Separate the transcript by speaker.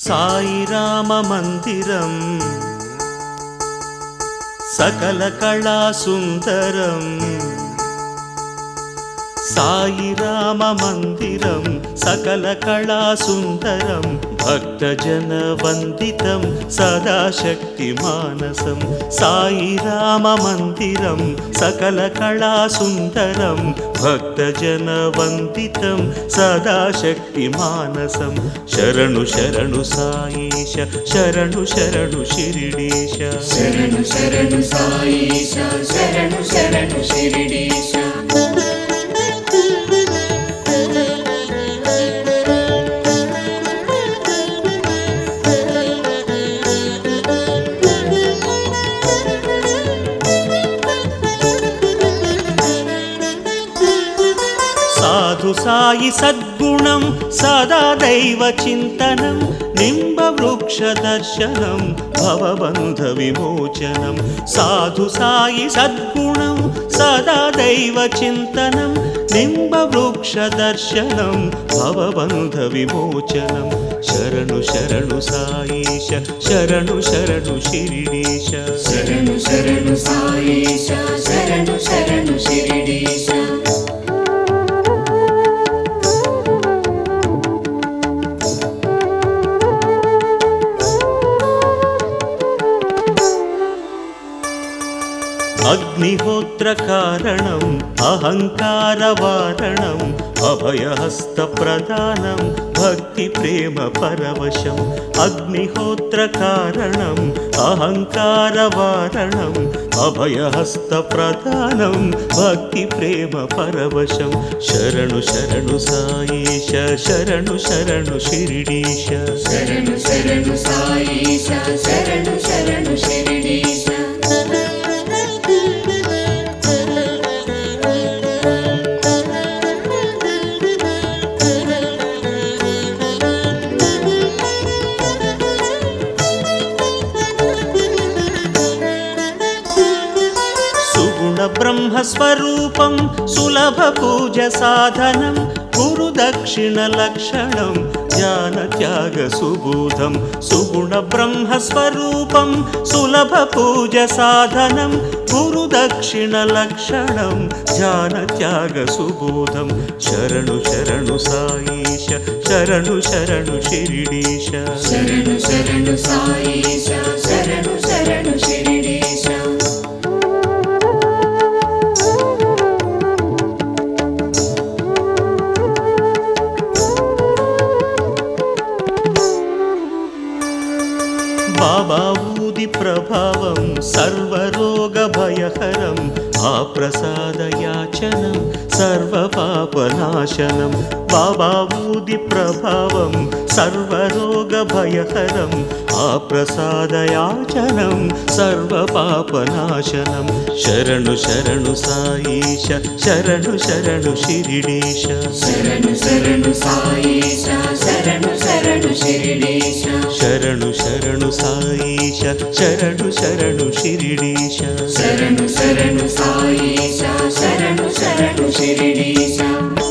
Speaker 1: సాయి రామ మందిరం సకల కళా సుందరం సాయి రామ మందిరం సకల కళా సుందరం భక్తజన వందితం సదా శక్తి మానసం సాయి రామ మందిరం సకల కళా సుందరం భక్తజన వందితం సదా శక్తి మానసం శరణు శరణు సాయేశ శరణు శరణు శిరిడీశ
Speaker 2: శరణు శరణు సాయేశ శరణు శరణు శిరిడీశ
Speaker 1: సాధు సాయి సద్గుణం సదా దైవ చింతనం నింబ వృక్ష దర్శనం భవబంధ విమోచనం సాధు సాయి సద్గుణం సదా దైవ చింతనం నింబ వృక్ష దర్శనం భవబంధ విమోచనం శరణు శరణు సాయేశ శరణు శరణు శిరిడీశ
Speaker 2: శరణు శరణు సాయేశ శరణు శరణు శిరిడీశ
Speaker 1: అగ్నిహోత్ర కారణం అహంకార వారణం అభయహస్త ప్రదానం భక్తి ప్రేమ పరవశం అగ్నిహోత్ర కారణం అహంకార వారణం అభయహస్త ప్రదానం భక్తి ప్రేమ పరవశం శరణు శరణు సాయేశ శరణు శరణు శిరిడీశ
Speaker 2: శరణు శరణు సాయేశ శరణు శరణు శిరిడీశ
Speaker 1: బ్రహ్మస్వరూపం సులభ పూజ సాధనం గురు దక్షిణ లక్షణం జ్ఞాన త్యాగ సుబోధం సుగుణ బ్రహ్మస్వరూపం సులభ పూజ సాధనం గురు దక్షిణ లక్షణం జ్ఞాన త్యాగ సుబోధం శరణు శరణు సాయేశ శరణు శరణు శిరిడీశ
Speaker 2: శరణు శరణు సాయేశ శరణు శరణు శిరిడీశ
Speaker 1: బాబా ఊది ప్రభావం సర్వరోగ భయహరం ఆ ప్రసాద యాచనం సర్వ పాపనాశనం బాబా ఊది ప్రభావం సర్వరోగ భయహరం ఆ ప్రసాద యాచనం సర్వ పాపనాశనం శరణు శరణు సాయేశ శరణు శరణు శిరిడీశ
Speaker 2: శరణు శరణు సాయేశ శరణు శరణు శిరిడీశ
Speaker 1: శరణు శరణు సాయేశ శరణు శరణు శిరిడీశ
Speaker 2: శరణు శరణు సాయేశ శరణు శరణు శిరిడీశ